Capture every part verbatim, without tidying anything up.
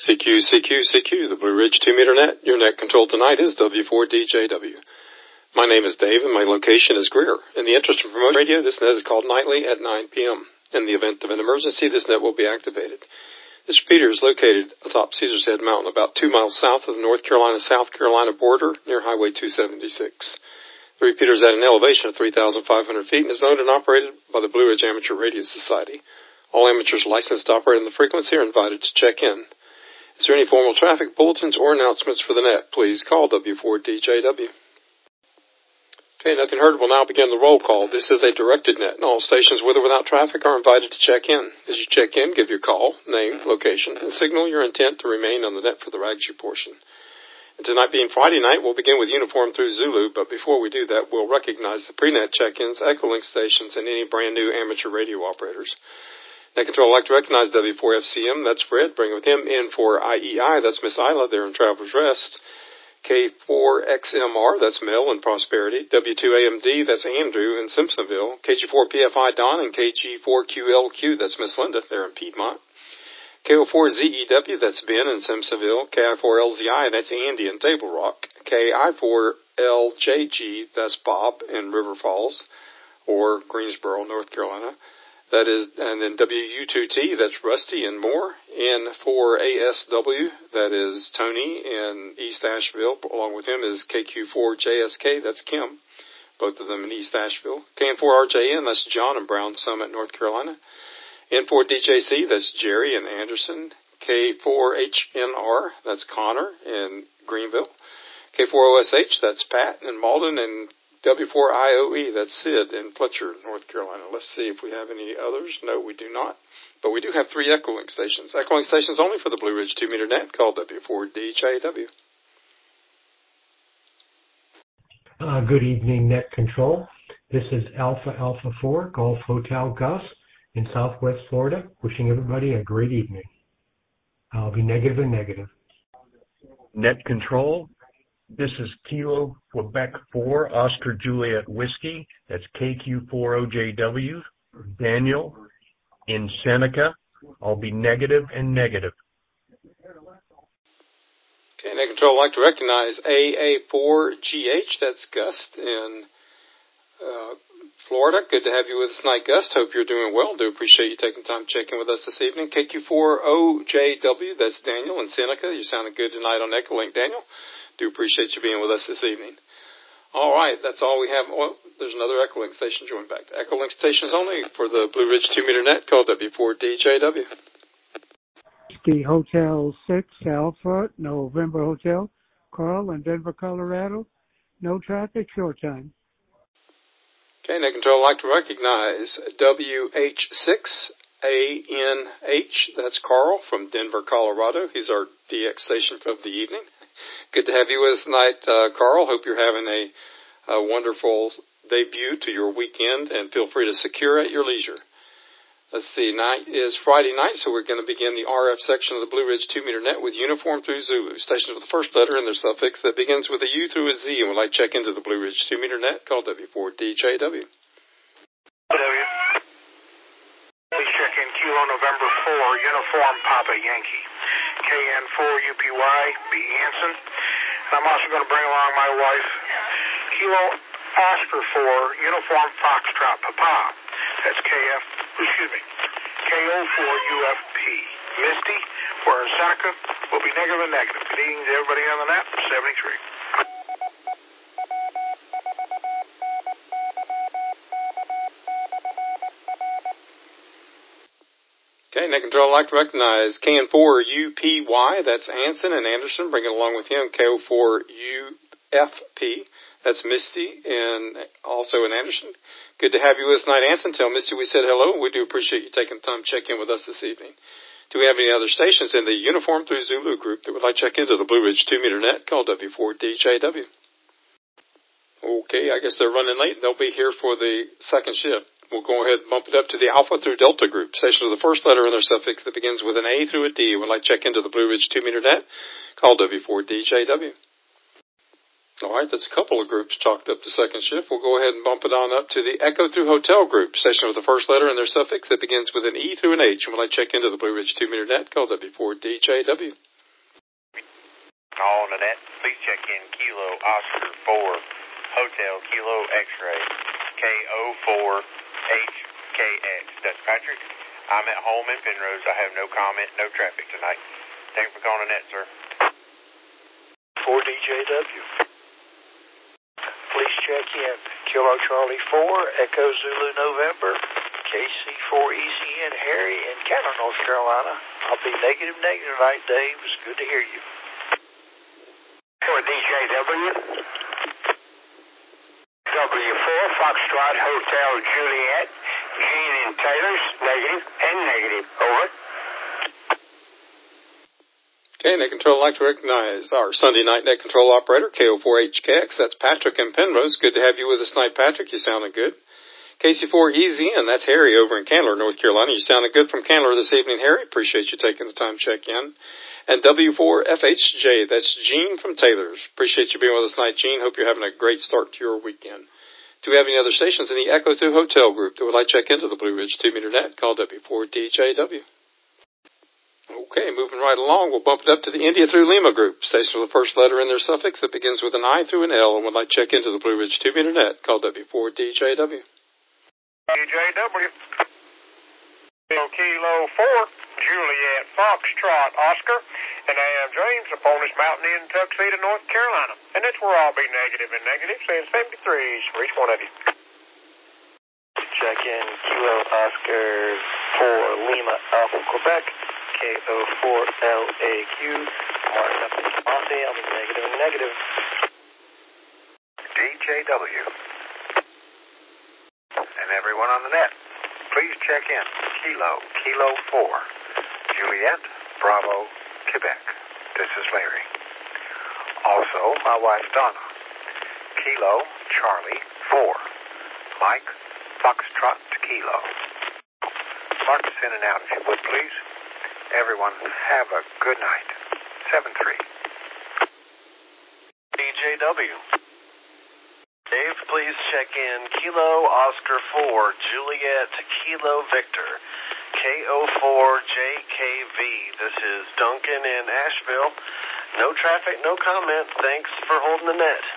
C Q, C Q, C Q, the Blue Ridge two meter net. Your net control tonight is W four D J W. My name is Dave, and my location is Greer. In the interest of promoting radio, this net is called nightly at nine p.m. In the event of an emergency, this net will be activated. This repeater is located atop Caesar's Head Mountain, about two miles south of the North Carolina-South Carolina border, near Highway two seventy-six. The repeater is at an elevation of three thousand five hundred feet and is owned and operated by the Blue Ridge Amateur Radio Society. All amateurs licensed to operate on the frequency are invited to check in. Is there any formal traffic bulletins or announcements for the net? Please call W four D J W. Okay, Nothing Heard will now begin the roll call. This is a directed net, and all stations with or without traffic are invited to check in. As you check in, give your call, name, location, and signal your intent to remain on the net for the Ragsu portion. And tonight being Friday night, we'll begin with Uniform through Zulu, but before we do that, we'll recognize the pre-net check-ins, Echolink stations, and any brand new amateur radio operators. Net Control would like to recognize W four F C M, that's Fred, bring with him. N four I E I, that's Miss Isla, there in Traveler's Rest. K four X M R, that's Mel in Prosperity. W two A M D, that's Andrew in Simpsonville. K G four P F I, Don, and K G four Q L Q, that's Miss Linda, there in Piedmont. K O four Z E W, that's Ben in Simpsonville. K I four L Z I, that's Andy in Table Rock. K I four L J G, that's Bob in River Falls, or Greensboro, North Carolina. That is, and then W U two T, that's Rusty and Moore. N four A S W, that is Tony in East Asheville. Along with him is K Q four J S K, that's Kim, both of them in East Asheville. K N four R J N, that's John in Brown Summit, North Carolina. N four D J C, that's Jerry in Anderson. K four H N R, that's Connor in Greenville. K four O S H, that's Pat in Malden, and W four I O E, that's Sid in Fletcher, North Carolina. Let's see if we have any others. No, we do not. But we do have three Echolink stations. Echolink stations only for the Blue Ridge two meter net, called W four D J W. Uh, good evening, Net Control. This is Alpha Alpha four, Golf Hotel Gus in Southwest Florida, wishing everybody a great evening. I'll be negative and negative. Net Control. This is Kilo Quebec four, Oscar Juliet Whiskey. That's K Q four O J W. Daniel in Seneca. I'll be negative and negative. Okay, Net Control, I'd like to recognize A A four G H. That's Gust in uh, Florida. Good to have you with us tonight, Gust. Hope you're doing well. Do appreciate you taking time to check in with us this evening. K Q four O J W. That's Daniel in Seneca. You sounded good tonight on Echolink, Daniel. Do appreciate you being with us this evening. All right, that's all we have. Oh, there's another Echolink station joined back to Echolink stations only for the Blue Ridge two meter net, called W four D J W. Ski Hotel six Alpha, November Hotel, Carl in Denver, Colorado. No traffic, short time. Okay, Net Control, I'd like to recognize W H six A N H. That's Carl from Denver, Colorado. He's our D X station of the evening. Good to have you with us tonight, uh, Carl. Hope you're having a, a wonderful debut to your weekend, and feel free to secure at your leisure. Let's see, night is Friday night, so we're going to begin the R F section of the Blue Ridge two meter net with Uniform through Zulu. Stations with the first letter in their suffix that begins with a U through a Z, and would like to check into the Blue Ridge two meter net, called W four D J W. W. Please check in Kilo November four, Uniform Papa Yankee. K N four U P Y, B. Anson. And I'm also going to bring along my wife, Kilo Oscar four, Uniform Foxtrot Papa. That's K F, excuse me, K O four U F P. Misty, we're in Seneca. We'll be negative and negative. Good evening to everybody on the net, seventy-three. Okay, Net Control, I'd like to recognize K N four U P Y, that's Anson and Anderson, bringing along with him K O four U F P, that's Misty, and also in Anderson. Good to have you with us tonight, Anson. Tell Misty we said hello. We do appreciate you taking the time to check in with us this evening. Do we have any other stations in the Uniform through Zulu group that would like to check into the Blue Ridge two meter net, called W four D J W? Okay, I guess they're running late. They'll be here for the second shift. We'll go ahead and bump it up to the Alpha through Delta group. Stations with the first letter in their suffix that begins with an A through a D. Would like to check into the Blue Ridge two meter net, called W four D J W. All right, that's a couple of groups chalked up to second shift. We'll go ahead and bump it on up to the Echo through Hotel group. Stations with the first letter in their suffix that begins with an E through an H. And would like to check into the Blue Ridge two meter net, called W four D J W. All on the net, please check in Kilo Oscar four, Hotel Kilo X-Ray, K O four H K X. That's Patrick. I'm at home in Penrose. I have no comment, no traffic tonight. Thanks for calling the net, sir. four D J W. Please check in Kilo Charlie four, Echo Zulu November, K C four E Z N Harry in Canton, North Carolina. I'll be negative negative tonight, Dave. It's good to hear you. four D J W. W four, Foxtrot Hotel Juliet, Gene and Taylor's, negative and negative. Over. Okay, Net Control would like to recognize our Sunday night Net Control operator, K O four H K X. That's Patrick in Penrose. Good to have you with us tonight, Patrick. You sounded good. K C four E Z N, that's Harry over in Candler, North Carolina. You sounded good from Candler this evening, Harry. Appreciate you taking the time to check in. And W four F H J, that's Gene from Taylor's. Appreciate you being with us tonight, Gene. Hope you're having a great start to your weekend. Do we have any other stations in the Echo two Hotel group that would like to check into the Blue Ridge two meter net? Call W four D J W. Okay, moving right along, we'll bump it up to the India through Lima group. Station with the first letter in their suffix that begins with an I through an L and would like to check into the Blue Ridge two meter net. Call W four D J W. D J W. Kilo four, Juliet Foxtrot Oscar, and I am James upon this mountain in Tuxedo, North Carolina. And that's where I'll be negative and negative, saying seventy-threes for each one of you. Check in Kilo Oscar four, Lima Alpha Quebec, K O four L A Q, Martin up in Monte, I'll be negative and negative. D J W. And everyone on the net, please check in Kilo, Kilo four, Juliet, Bravo, Quebec. This is Larry. Also, my wife Donna. Kilo, Charlie, four, Mike, Foxtrot, Kilo. Mark us in and out if you would, please. Everyone, have a good night. seven three. D J W. Dave, please check in Kilo Oscar four, Juliet, Kilo Victor, K O four J K V. This is Duncan in Asheville. No traffic, no comment. Thanks for holding the net.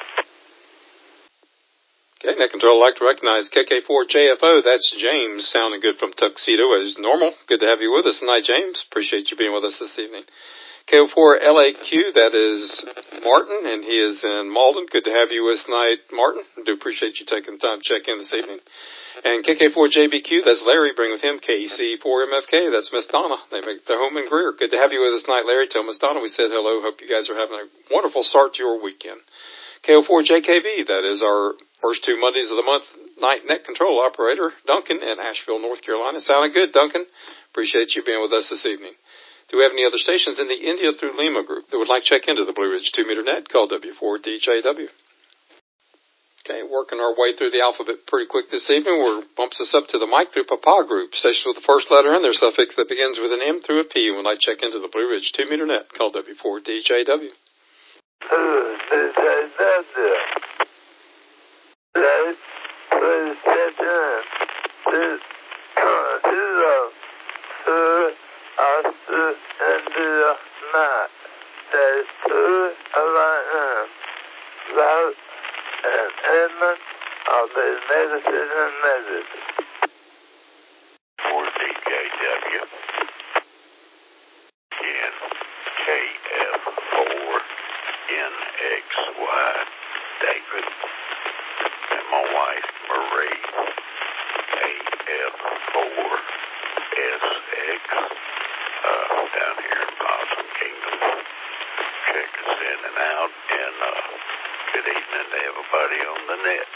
Okay, Net Control would like to recognize K K four J F O. That's James, sounding good from Tuxedo as normal. Good to have you with us tonight, James. Appreciate you being with us this evening. K O four L A Q, that is Martin, and he is in Malden. Good to have you with us tonight, Martin. I do appreciate you taking the time to check in this evening. And K K four J B Q, that's Larry. Bring with him K C four M F K. That's Miss Donna. They make their home in Greer. Good to have you with us tonight, Larry. Tell Miss Donna we said hello. Hope you guys are having a wonderful start to your weekend. K O four J K V, that is our first two Mondays of the month night Net Control operator, Duncan in Asheville, North Carolina. Sounding good, Duncan. Appreciate you being with us this evening. Do we have any other stations in the India through Lima group that would like to check into the Blue Ridge two meter net? Call W four D J W. Okay, working our way through the alphabet pretty quick this evening. We're bumps us up to the Mike through Papa group. Stations with the first letter in their suffix that begins with an M through a P when I check into the Blue Ridge two meter net. Call W four D J W. Of the medicine and medicine. For D J W. In K F four N X Y. David. And my wife Marie. A F four S X. Uh, down here in Possum Kingdom. Check us in and out. And uh, good evening to everybody on the net.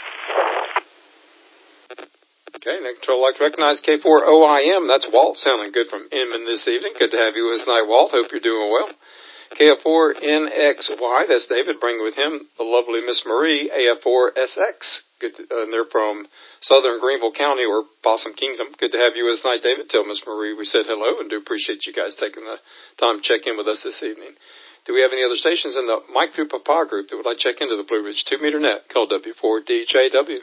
Okay, Net Control would like to recognize K four O I M. That's Walt, sounding good from Inman this evening. Good to have you with us tonight, Walt. Hope you're doing well. K F four N X Y, that's David. Bring with him the lovely Miss Marie, A F four S X. Good to, uh, and they're from southern Greenville County or Possum Kingdom. Good to have you with us tonight, David. Tell Miss Marie we said hello and do appreciate you guys taking the time to check in with us this evening. Do we have any other stations in the Mike through Papa group that would like to check into the Blue Ridge two meter net? Call W four D J W.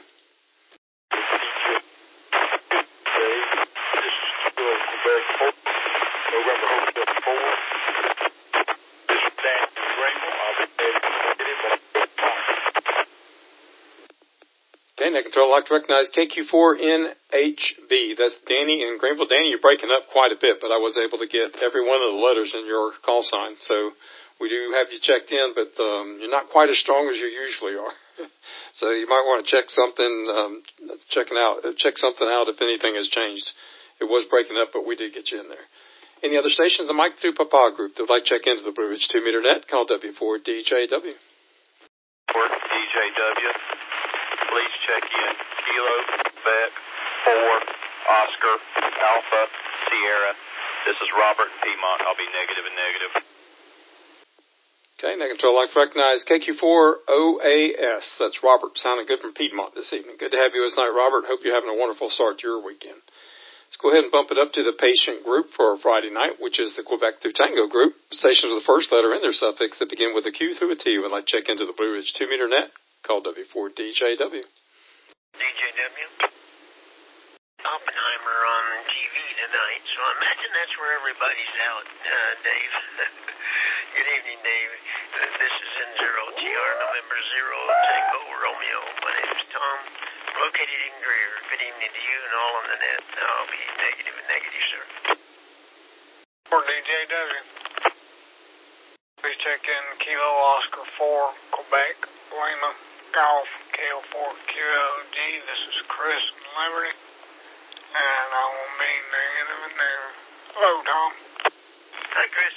Okay, Net Control, I'd like to recognize K Q four N H B. That's Danny in Greenville. Danny, you're breaking up quite a bit, but I was able to get every one of the letters in your call sign. So we do have you checked in, but um, you're not quite as strong as you usually are. So you might want to check something, um, checking out, check something out if anything has changed. It was breaking up, but we did get you in there. Any other stations, the Mike through Papa group that would like to check into the Blue Ridge two meter net, call W four D J W. For D J W, please check in Kilo, Vet, four, Oscar, Alpha, Sierra. This is Robert in Piedmont. I'll be negative and negative. Okay, Net Control, I'd like to recognize K Q four O A S. That's Robert, sounding good from Piedmont this evening. Good to have you this night, Robert. Hope you're having a wonderful start to your weekend. Let's go ahead and bump it up to the patient group for Friday night, which is the Quebec through Tango group. Stations with the first letter in their suffix that begin with a Q through a T would like to check into the Blue Ridge two meter net, call W four D J W. D J W. Oppenheimer on T V tonight, so I imagine that's where everybody's out, uh, Dave. Good evening, Dave. Uh, this is N zero T R, November zero, Tango Romeo. My name is Tom, located in Greer. Good evening to you and all on the net. I'll be negative and negative, sir. For D J W, please check in Kilo Oscar four, Quebec, Lima, Golf, K O four Q L G. This is Chris in Liberty, and I will be negative and negative. Hello, Tom. Hi, Chris.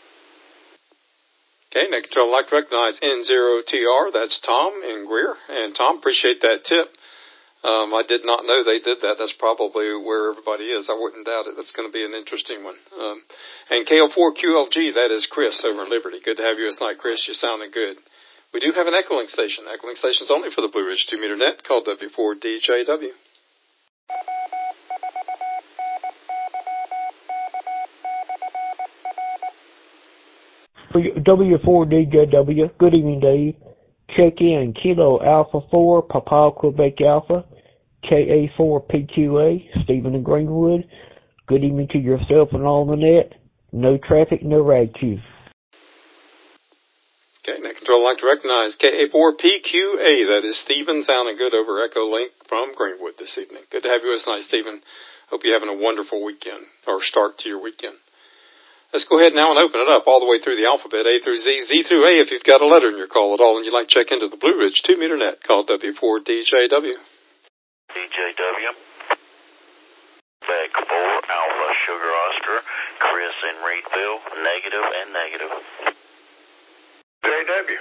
Okay, Net Control, I'd like to recognize N zero T R. That's Tom in Greer. And Tom, appreciate that tip. Um, I did not know they did that. That's probably where everybody is. I wouldn't doubt it. That's going to be an interesting one. Um, and K O four Q L G, that is Chris over in Liberty. Good to have you this night, Chris. You're sounding good. We do have an Echolink station. Echolink station's only for the Blue Ridge two meter net, called W four D J W. For W four D J W, good evening, Dave. Check in Kilo Alpha four, Papa Quebec Alpha, K A four P Q A, Stephen in Greenwood. Good evening to yourself and all on the net. No traffic, no rag queue. Okay, Net Control, I'd like to recognize K A four P Q A. That is Stephen, sounding good over Echolink from Greenwood this evening. Good to have you this night, Stephen. Hope you're having a wonderful weekend, or start to your weekend. Let's go ahead now and open it up all the way through the alphabet, A through Z, Z through A, if you've got a letter in your call at all and you'd like to check into the Blue Ridge two meter net, call W four D J W. D J W. Back four, Alpha, Sugar Oscar, Chris in Reedville, negative and negative. J W.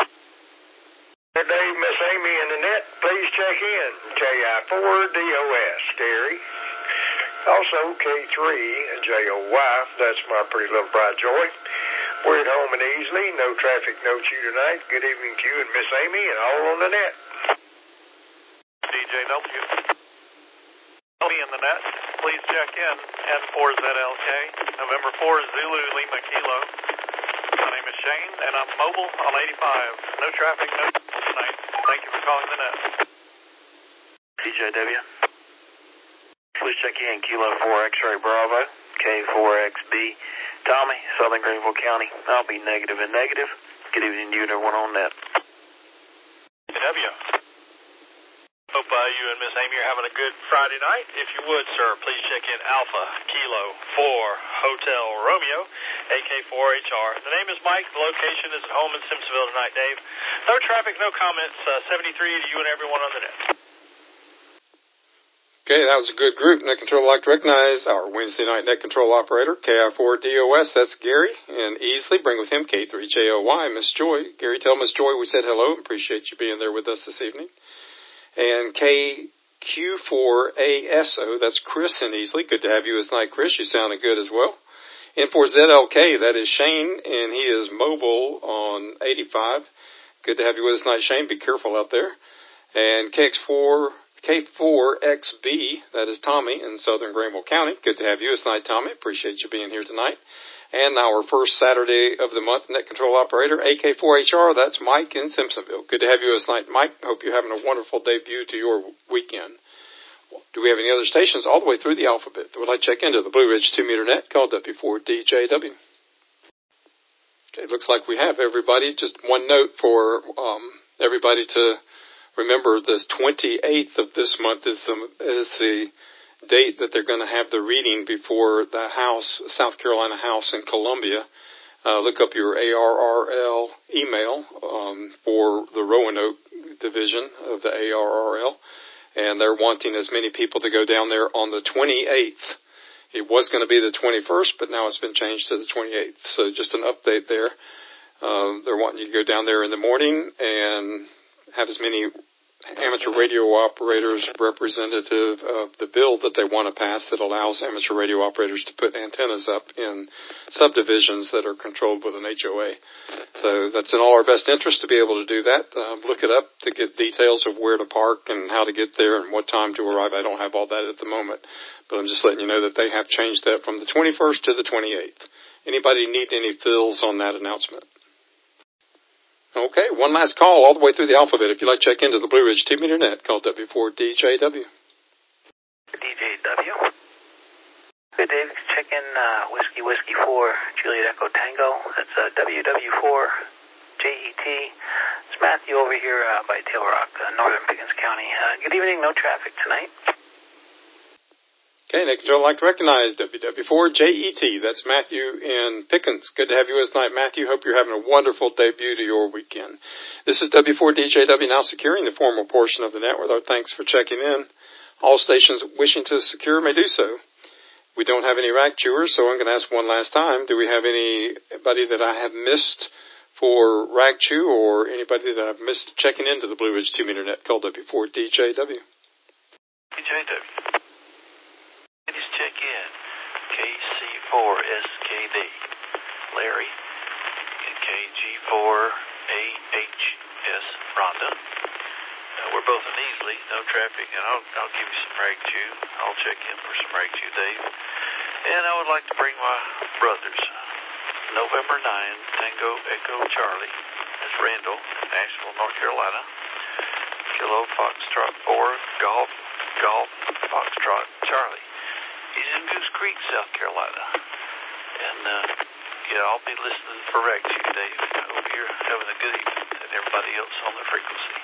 Dave, Miss Amy in the net, please check in. K I four D O S, Gary. Also, K three J O Y, that's my pretty little bride Joy. We're at home and easily, no traffic, no chew tonight. Good evening to you and Miss Amy and all on the net. D J W. Amy in the net, please check in N four Z L K, November four Zulu Lima Kilo. My name is Shane and I'm mobile on eighty-five. No traffic, no tonight. Thank you for calling the net. D J W. Please check in Kilo four X-Ray Bravo, K four X B, Tommy, Southern Greenville County. I'll be negative and negative. Good evening to you and everyone on net. W. Hope uh, you and Miss Amy are having a good Friday night. If you would, sir, please check in Alpha, Kilo four, Hotel Romeo, A K four H R. The name is Mike. The location is at home in Simpsonville tonight, Dave. No traffic, no comments. Uh, seventy-three to you and everyone on the net. Okay, that was a good group. Net Control, I'd like to recognize our Wednesday night Net Control operator, K I four D O S. That's Gary. And easily bring with him K three J O Y, Miss Joy. Gary, tell Miss Joy we said hello. Appreciate you being there with us this evening. And K Q four A S O, that's Chris in Easley. Good to have you this night, Chris. You sounded good as well. N four Z L K, that is Shane, and he is mobile on eighty-five. Good to have you with us tonight, Shane. Be careful out there. And K X four... K four X B, that is Tommy in Southern Greenville County. Good to have you this night, Tommy. Appreciate you being here tonight. And our first Saturday of the month Net Control operator, A K four H R, that's Mike in Simpsonville. Good to have you this night, Mike. Hope you're having a wonderful debut to your weekend. Do we have any other stations all the way through the alphabet that would like to check into the Blue Ridge two meter net, called W four D J W? Okay, looks like we have everybody. Just one note for um, everybody to Remember, this twenty-eighth of this month is the, is the date that they're going to have the reading before the House, South Carolina House in Columbia. Uh, look up your A R R L email um, for the Roanoke division of the A R R L, and they're wanting as many people to go down there on the twenty-eighth. It was going to be the twenty-first, but now it's been changed to the twenty-eighth. So just an update there. Uh, they're wanting you to go down there in the morning and have as many amateur radio operators representative of the bill that they want to pass that allows amateur radio operators to put antennas up in subdivisions that are controlled with an H O A. So that's in all our best interest to be able to do that. Um, look it up to get details of where to park and how to get there and what time to arrive. I don't have all that at the moment, but I'm just letting you know that they have changed that from the twenty-first to the twenty-eighth. Anybody need any fills on that announcement? Okay, one last call all the way through the alphabet. If you'd like to check into the Blue Ridge two meter net, call W four D J W. D J W. Hey, Dave, check in uh, Whiskey Whiskey four, Juliet Echo Tango. That's uh, W W four J E T. It's Matthew over here uh, by Tail Rock, uh, northern Pickens County. Uh, good evening, no traffic tonight. Okay, Nick Joe, I'd like to recognize W W four J E T. That's Matthew in Pickens. Good to have you with us tonight, Matthew. Hope you're having a wonderful debut to your weekend. This is W four D J W now securing the formal portion of the net with our thanks for checking in. All stations wishing to secure may do so. We don't have any rack chewers, so I'm going to ask one last time. Do we have anybody that I have missed for rack chew or anybody that I've missed checking into the Blue Ridge two meter net? Call W four D J W. D J W. Please check in K C four S K D, Larry, and K G four A H S, Rhonda. Uh, we're both in Easley, no traffic, and I'll, I'll give you some rag chew. I'll check in for some rag chew, Dave. And I would like to bring my brothers, November ninth, Tango Echo Charlie, that's Randall, Asheville, North Carolina. Kilo Foxtrot four, Golf, Golf, Foxtrot Charlie. He's in Goose Creek, South Carolina. And, uh, yeah, I'll be listening for rag chew, Dave. I hope you're having a good evening and everybody else on the frequency.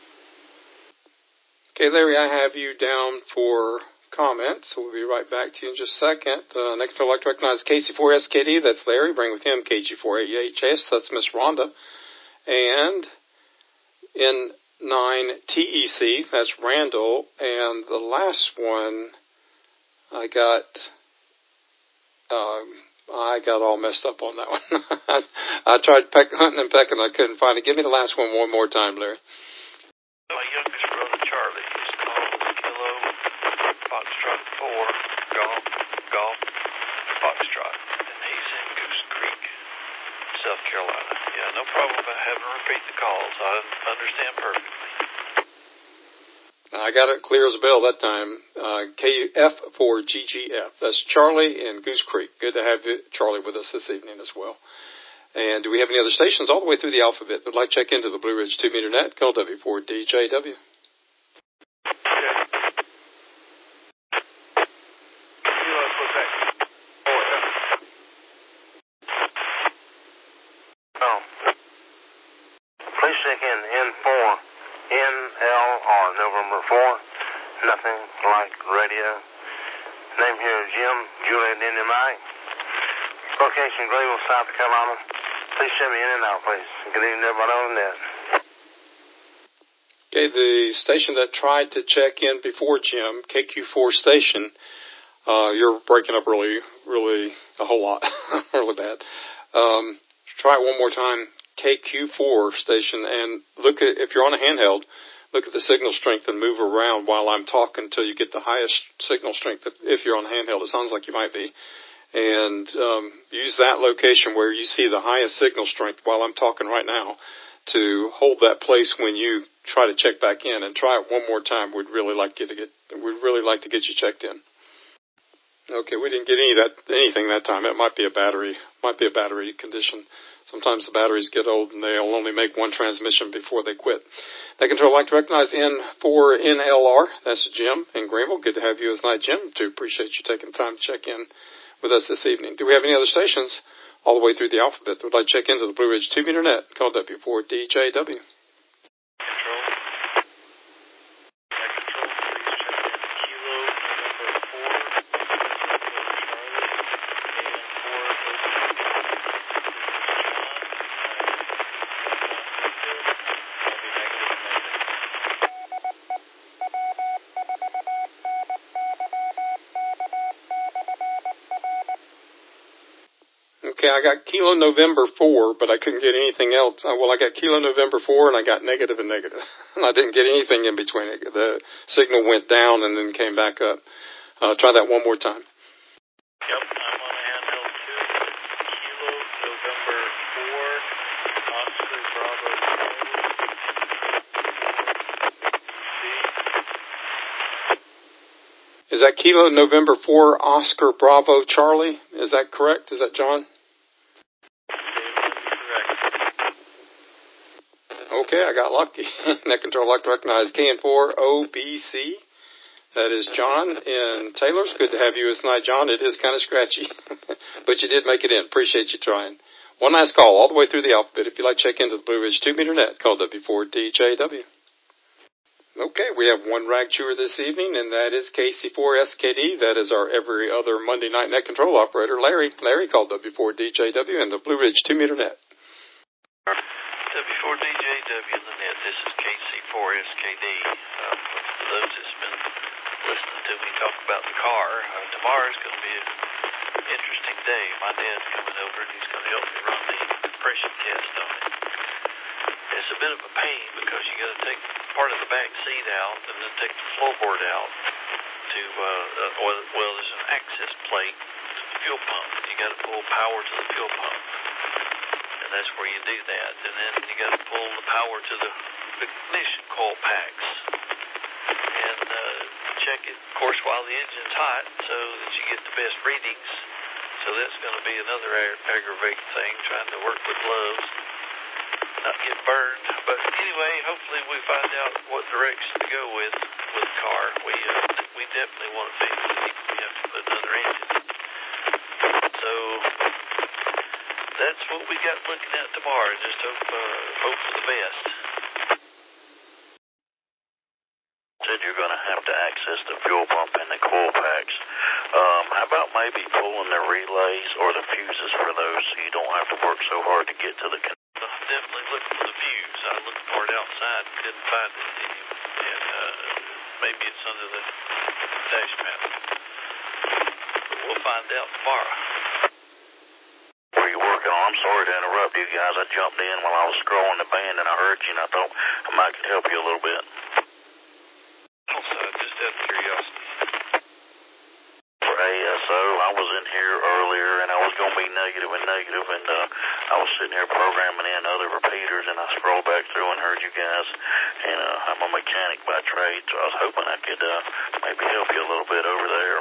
Okay, Larry, I have you down for comments, so we'll be right back to you in just a second. Uh, next, I'd like to recognize K C four S K D. That's Larry. Bring with him K G four A H S. That's Miss Rhonda. And in nine T E C, that's Randall. And the last one, I got, um, I got all messed up on that one. I tried peck, hunting and pecking, I couldn't find it. Give me the last one one more time, Larry. My youngest brother, Charlie, is called Kilo Foxtrot four, Golf, Golf, Foxtrot, and he's in Goose Creek, South Carolina. Yeah, no problem about having to repeat the calls. I understand perfectly. I got it clear as a bell that time. Uh, K F four G G F. That's Charlie in Goose Creek. Good to have Charlie with us this evening as well. And do we have any other stations all the way through the alphabet that would like to check into the Blue Ridge two meter net? Call W four D J W. Oh. Please check in N four. N L R, November four, nothing like radio. Name here is Jim, Juliet N M I. Location Greenville, South Carolina. Please send me in and out, please. Good evening to everybody on the net. Okay, the station that tried to check in before Jim, K Q four station, uh, you're breaking up really, really a whole lot, really bad. Um, try it one more time. K Q four station, and look at, if you're on a handheld, look at the signal strength and move around while I'm talking until you get the highest signal strength. If you're on a handheld, it sounds like you might be. And um, use that location where you see the highest signal strength while I'm talking right now to hold that place when you try to check back in. And try it one more time. We'd really like you to get. We'd really like to get you checked in. Okay, we didn't get any of that anything that time. It might be a battery. Might be a battery condition. Sometimes the batteries get old and they'll only make one transmission before they quit. That control, I'd like to recognize N four N L R. That's Jim in Greenville. Good to have you as night, Jim. Do appreciate you taking time to check in with us this evening. Do we have any other stations all the way through the alphabet that would like to check into the Blue Ridge two meter net? Call W four D J W. Control. Okay, I got Kilo November four, but I couldn't get anything else. Uh, well, I got Kilo November four, and I got negative and negative. And I didn't get anything in between it. The signal went down and then came back up. Uh, try that one more time. Yep, I'm on a handheld too. Kilo November four, Oscar Bravo C. Is that Kilo November four, Oscar Bravo Charlie? Is that correct? Is that John? Okay, I got lucky. Net control locked to recognize K N four O B C. That is John in Taylor's. Good to have you with tonight, John. It is kind of scratchy, but you did make it in. Appreciate you trying. One last call all the way through the alphabet. If you'd like to check into the Blue Ridge two meter net, call W four D J W. Okay, we have one rag chewer this evening, and that is K C four S K D. That is our every other Monday night net control operator, Larry. Larry called W four D J W and the Blue Ridge two meter net. W four D J W in the net. This is K C four S K D. Uh, for those that's been listening to me talk about the car, uh, tomorrow's going to be an interesting day. My dad's coming over and he's going to help me run the compression test on it. It's a bit of a pain because you got to take part of the back seat out and then take the floorboard out to, uh, uh, well, well, there's an access plate to the fuel pump. You got to pull power to the fuel pump. And that's where you do that. And then you got to pull the power to the ignition coil packs. And uh, check it, of course, while the engine's hot so that you get the best readings. So that's going to be another ag- aggravating thing, trying to work with gloves, not get burned. But anyway, hopefully we find out what direction to go with with the car. We uh, we definitely want to fix it. We have to put another engine in. So that's what we got looking at tomorrow. Just hope uh, hope for the best. Said you're going to have to access the fuel pump and the coil packs. Um, how about maybe pulling the relays or the fuses for those so you don't have to work so hard to get to the con- Definitely looking for the fuse. I looked for it outside and didn't find it. And uh, maybe it's under the dash mat. But we'll find out tomorrow. Were you working on? I'm sorry to interrupt you guys. I jumped in while I was scrolling the band and I heard you and I thought I might could help you a little bit. Also, just out of curiosity. For A S O, I was in here earlier and I was going to be negative and negative and uh, I was sitting here programming in other repeaters and I scrolled back through and heard you guys. And uh, I'm a mechanic by trade, so I was hoping I could uh, maybe help you a little bit over there.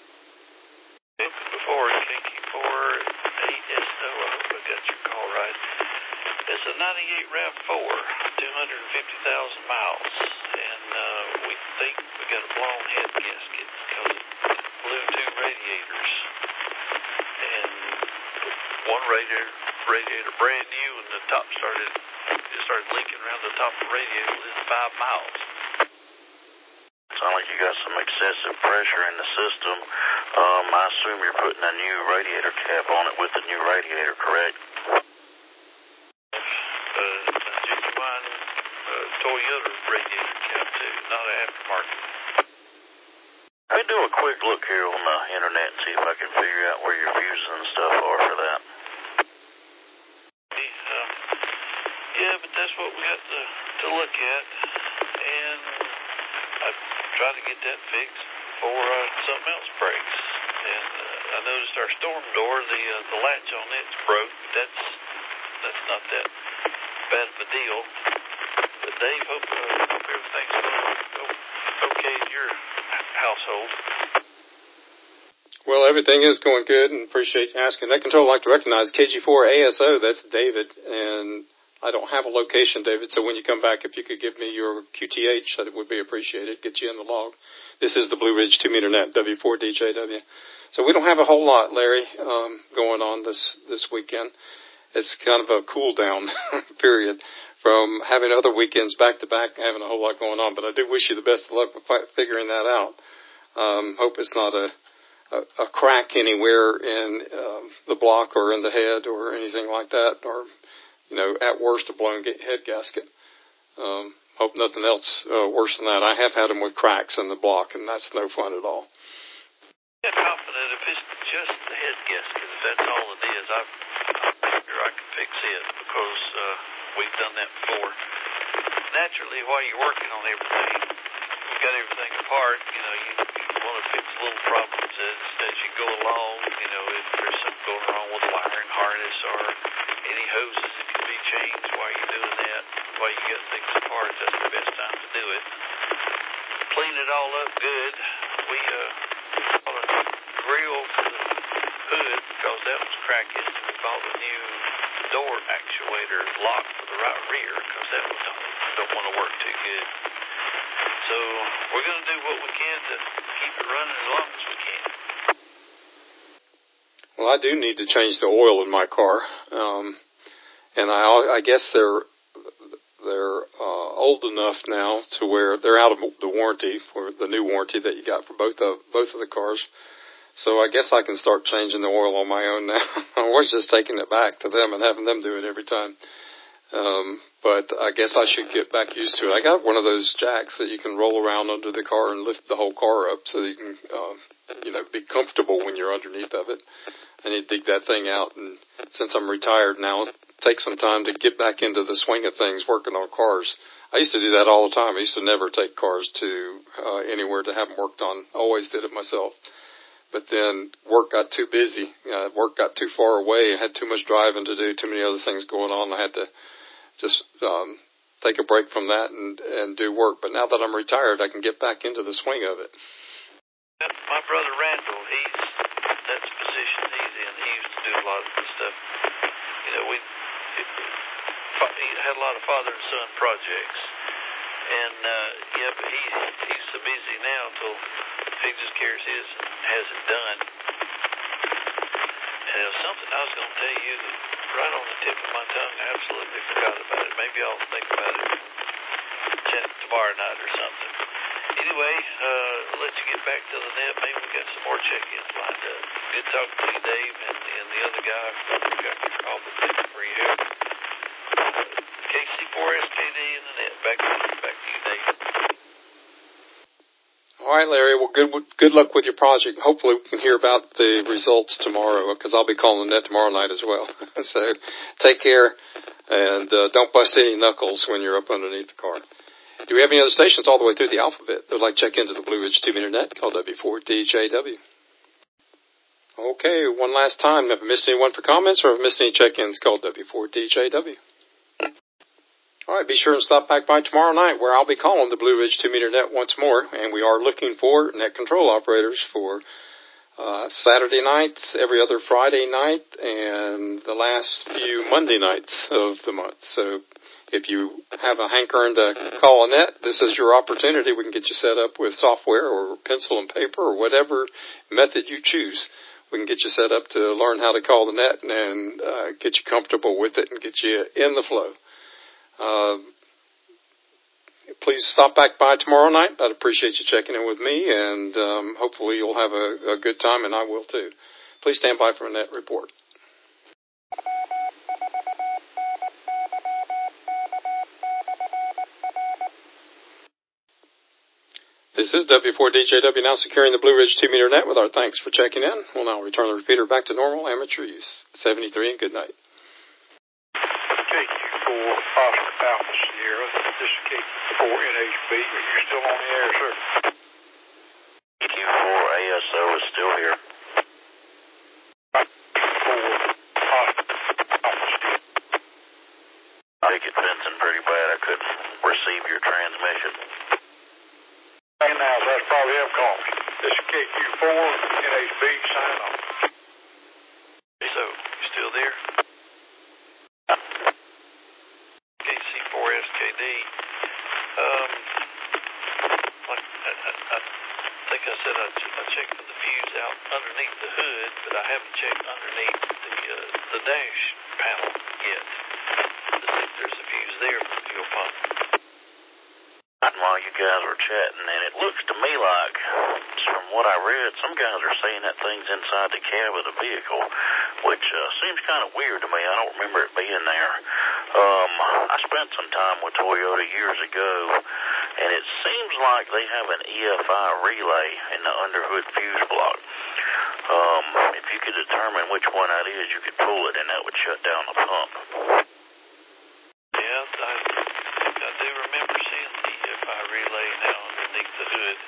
Before K Q four eight S O, I hope I got your call right. It's a ninety-eight RAV four, two hundred fifty thousand miles, and uh, we think we got a blown head gasket because it blew two radiators. And one radiator, radiator brand new, and the top started, it started leaking around the top of the radiator within five miles. Sound like you got some excessive pressure in the system. Um, I assume you're putting a new radiator cap on it with the new radiator, correct? Uh, a genuine uh, Toyota radiator cap too, not an aftermarket. Let me do a quick look here on the internet and see if I can figure out where your fuses and stuff are for that. Uh, yeah, but that's what we got to, to look at, and I try to get that fixed before uh, something else breaks. And uh, I noticed our storm door, the uh, the latch on it's broke, but that's that's not that bad of a deal. But Dave, hope, uh, hope everything's going go okay in your household. Well, everything is going good, and appreciate you asking. Net Control would like to recognize K G four A S O. That's David, and I don't have a location, David, so when you come back, if you could give me your Q T H, that would be appreciated. Get you in the log. This is the Blue Ridge two meter net, W four D J W. So we don't have a whole lot, Larry, um, going on this, this weekend. It's kind of a cool down period from having other weekends back to back and having a whole lot going on. But I do wish you the best of luck with figuring that out. Um, hope it's not a, a, a crack anywhere in uh, the block or in the head or anything like that, or, you know, at worst a blown head gasket. Um, hope nothing else uh, worse than that. I have had them with cracks in the block, and that's no fun at all. I'm confident if it's just the head gasket, if that's all it is. I've I can fix it, because uh, we've done that before. Naturally, while you're working on everything, you've got everything apart, you know, you, you want to fix little problems as, as you go along. You know, if there's something going wrong with the wiring harness or any hoses that can be changed while you're doing that, while you got things apart, that's the best time to do it. Clean it all up good. We uh, bought a grill for the hood because that was cracking. We bought a new door actuator lock for the right rear because that one don't, don't want to work too good. So we're going to do what we can to keep it running as long as we can. Well, I do need to change the oil in my car, um, and I, I guess they're they're uh, old enough now to where they're out of the warranty for the new warranty that you got for both of both of the cars. So I guess I can start changing the oil on my own now. I was just taking it back to them and having them do it every time. Um, but I guess I should get back used to it. I got one of those jacks that you can roll around under the car and lift the whole car up so that you can, uh, you know, be comfortable when you're underneath of it. I need to dig that thing out. And since I'm retired now, take some time to get back into the swing of things working on cars. I used to do that all the time. I used to never take cars to uh, anywhere to have them worked on. I always did it myself. But then work got too busy. Uh, work got too far away. I had too much driving to do, too many other things going on. I had to just um, take a break from that and, and do work. But now that I'm retired, I can get back into the swing of it. My brother Randall, he's that's the position he's in. He used to do a lot of this stuff. You know, we it, he had a lot of father and son projects. And, uh, yeah, but he, he's so busy now until he just carries his and has it done. And it was something I was going to tell you that right on the tip of my tongue, I absolutely forgot about it. Maybe I'll think about it tomorrow night or something. Anyway, uh, I'll let you get back to the net. Maybe we got some more check-ins lined up. Good talking to you, Dave, and, and the other guy. We got your call for you here. K C four S K D in the net. Back to you, back to you, Dave. All right, Larry. Well, good good luck with your project. Hopefully we can hear about the results tomorrow because I'll be calling the net tomorrow night as well. So take care, and uh, don't bust any knuckles when you're up underneath the car. Do we have any other stations all the way through the alphabet that would like to check into the Blue Ridge two-meter net called W four D J W? Okay, one last time. Have I missed anyone for comments or have I missed any check-ins called W four D J W? All right, be sure and stop back by tomorrow night where I'll be calling the Blue Ridge two-meter net once more, and we are looking for net control operators for uh, Saturday nights, every other Friday night, and the last few Monday nights of the month. So if you have a hankering to call a net, this is your opportunity. We can get you set up with software or pencil and paper or whatever method you choose. We can get you set up to learn how to call the net and uh, get you comfortable with it and get you in the flow. Uh, please stop back by tomorrow night. I'd appreciate you checking in with me, and um, hopefully you'll have a, a good time, and I will too. Please stand by for a net report. This is W four D J W now securing the Blue Ridge two-meter net with our thanks for checking in. We'll now return the repeater back to normal amateur use. seventy-three and good night. K Q four Oscar Alpha Sierra. This is K Q four N H B. Are you still on the air, sir? K Q four A S O is still here. K Q four Oscar Alpha Sierra. I think it's fencing pretty bad. I couldn't receive your transmission. And now, that's probably him calling me. This is K Q four N H B signing off. So, you still there? K C four S K D. Um, like I, I, I think I said I, I checked for the fuse out underneath the hood, but I haven't checked underneath the uh, the dash panel yet to see if there's a fuse there for the fuel pump. And while you guys were chatting, and it looks to me like, from what I read, some guys are saying that thing's inside the cab of the vehicle, which uh, seems kind of weird to me. I don't remember it being there. Um, I spent some time with Toyota years ago, and it seems like they have an E F I relay in the underhood fuse block. Um, if you could determine which one that is, you could pull it, and that would shut down the pump. Yeah, I, I do remember seeing the E F I relay now underneath the hood.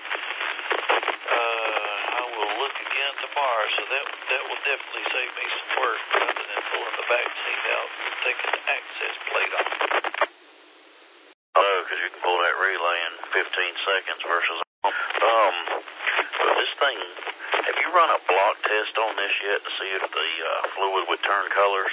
Uh, I will look again tomorrow, so that that will definitely save me some work rather than pulling the back seat out and taking the access plate off. Oh, because you can pull that relay in fifteen seconds versus um. But this thing, have you run a block test on this yet to see if the uh, fluid would turn colors?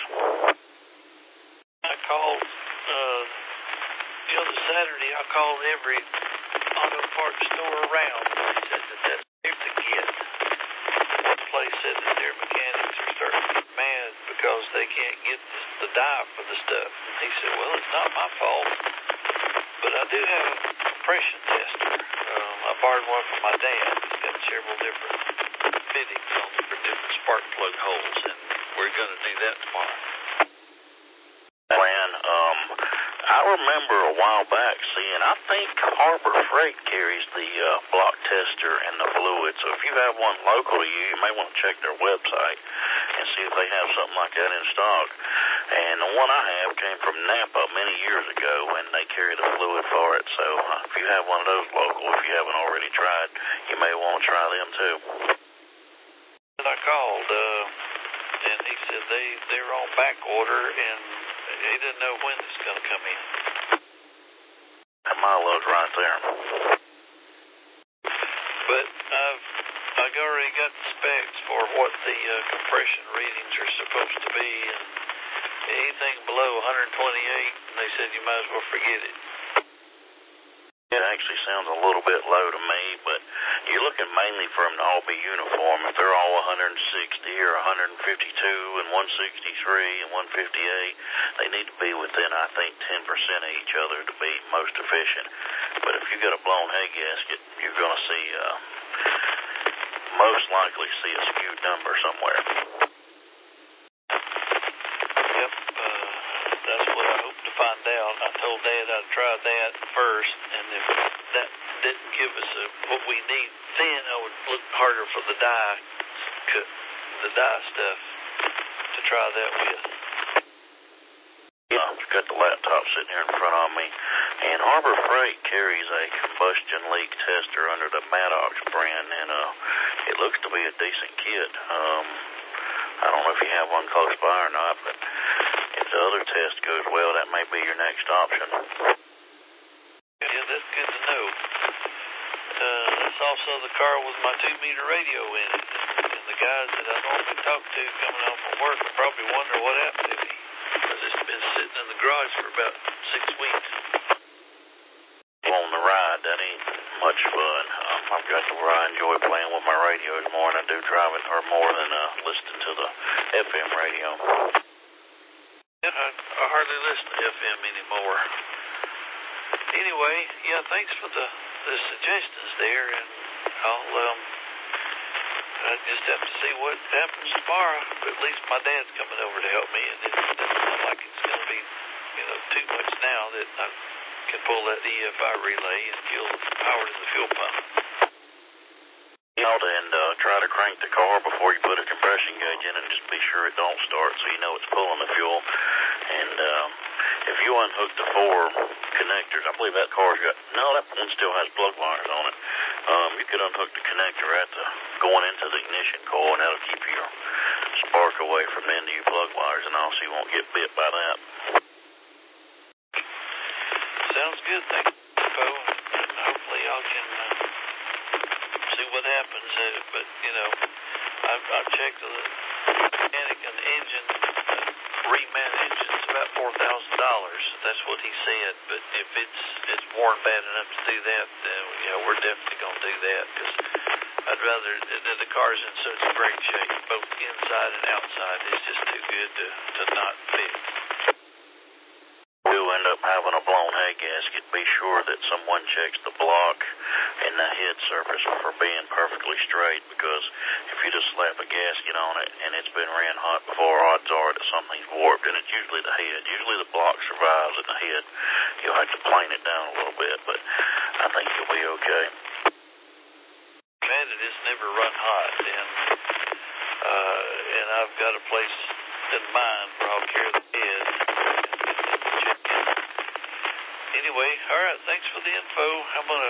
I called uh, the other Saturday. I called every auto parts store around. They said that that's safe to get. One place said that their mechanics are starting to get mad because they can't get the dye for the stuff. And he said, well, it's not my fault, but I do have a compression tester. Um, I borrowed one from my dad. He's got several different fittings on it for different spark plug holes, and we're going to do that tomorrow. Plan, um, I remember a while back seeing, I think Harbor Freight carries the uh, block tester and the fluid, so if you have one local to you, you may want to check their website and see if they have something like that in stock. And the one I have came from Napa many years ago, and they carry the fluid for it, so uh, if you have one of those local, if you haven't already tried, you may want to try them too. I called, uh, and he said they, they're on back order, and he didn't know when it's going to come in. And my load's right there. But I've, I've already got the specs for what the uh, compression readings are supposed to be, and anything below one twenty-eight, they said you might as well forget it. It actually sounds a little bit low to me, but you're looking mainly for them to all be uniform. If they're all one sixty or one fifty-two and one sixty-three and one fifty-eight, they need to be within, I think, ten percent of each other to be most efficient. But if you got a blown head gasket, you're going to see, uh, most likely see a skewed number somewhere. Yep, uh, that's what I hope to find out. I told Dad I'd try that first, and if that didn't give us a, what we need, then I would look harder for the dye, cut the dye stuff to try that with. Yeah, I've got the laptop sitting here in front of me, and Harbor Freight carries a combustion leak tester under the Maddox brand, and uh, it looks to be a decent kit. Um, I don't know if you have one close by or not, but if the other test goes well, that may be your next option. Yeah, that's good to know. Uh, that's also the car with my two-meter radio in it, and the guys that I normally talk to coming home from work will probably wonder what happened to me, because it's been sitting in the garage for about six weeks. On the ride, that ain't much fun. Um, I've got to where I enjoy playing with my radios more than I do driving, or more than uh, listening to the F M radio. Yeah, I, I hardly listen to F M anymore. Anyway, yeah, thanks for the, the suggestions there, and I'll, um, I just have to see what happens tomorrow, but at least my dad's coming over to help me, and it doesn't look like it's going to be, you know, too much now that I can pull that E F I relay and fuel power to the fuel pump. Out and uh, try to crank the car before you put a compression gauge in, and just be sure it don't start so you know it's pulling the fuel. And um, if you unhook the four connectors, I believe that car's got, no, that one still has plug wires on it. Um, you could unhook the connector at the going into the ignition coil, and that'll keep your spark away from the end of your plug wires, and also you won't get bit by that. Sounds good, thank you, Bo. And hopefully I can uh, see what happens. Uh, but, you know, I've, I've checked the mechanic and the engine, uh, reman engine's about four thousand dollars. That's what he said. But if it's it's worn bad enough to do that, then, you know, we're definitely going to do that. Because I'd rather, the, the car's in such great shape, both inside and outside. It's just too good to, to not fix. Do end up having a blown head gasket, be sure that someone checks the block and the head surface for being perfectly straight, because if you just slap a gasket on it and it's been ran hot before, odds are that something's warped, and it's usually the head. Usually the block survives in the head. You'll have to plane it down a little bit, but I think you'll be okay. Glad it has never run hot, and uh, and I've got a place in mind where I'll carry the head. Anyway, all right, thanks for the info. I'm going to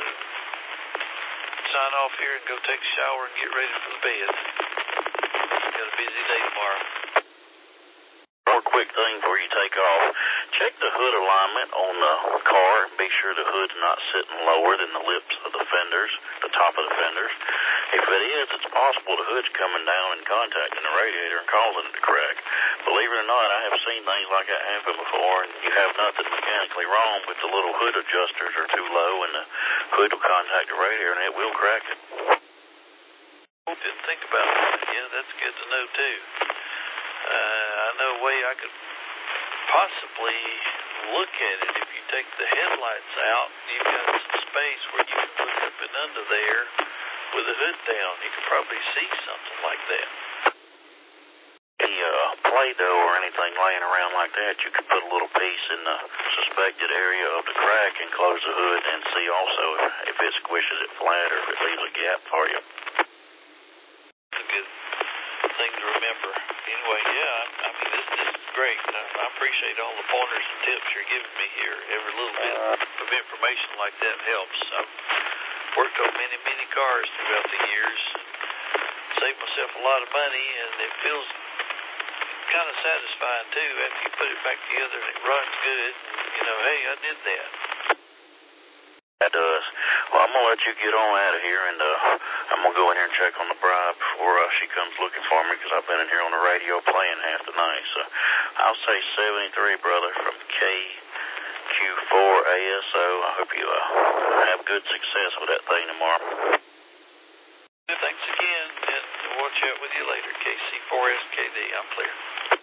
sign off here and go take a shower and get ready for the bed. Got a busy day tomorrow. One quick thing before you take off. Check the hood alignment on the car and be sure the hood's not sitting lower than the lips of the fenders, the top of the fenders. If it is, it's possible the hood's coming down and contacting the radiator and causing it to crack. Believe it or not, I have seen things like that happen before, and you have nothing mechanically wrong, but the little hood adjusters are too low, and the hood will contact the radiator, and it will crack it. Didn't think about that. Yeah, that's good to know, too. Uh, I know a way I could possibly look at it. If you take the headlights out, you've got some space where you can look up and under there with the hood down. You can probably see something like that. Any uh, Play-Doh or anything laying around like that, you can put a little piece in the suspected area of the crack and close the hood and see also if, if it squishes it flat or if it leaves a gap for you. It's a good thing to remember. Anyway, yeah, I mean, this, this is great. I, I appreciate all the pointers and tips you're giving me here. Every little bit of information like that helps. I've worked on many, many cars throughout the years, saved myself a lot of money, and it feels kind of satisfying, too, after you put it back together and it runs good. And, you know, hey, I did that. That does. Well, I'm going to let you get on out of here, and uh, I'm going to go in here and check on the bride before uh, she comes looking for me, because I've been in here on the radio playing half the night. So I'll say seventy-three, brother, from K Q four A S O. I hope you uh, have good success with that thing tomorrow. Thanks again, and we'll chat with you later. K C four S K D, I'm clear.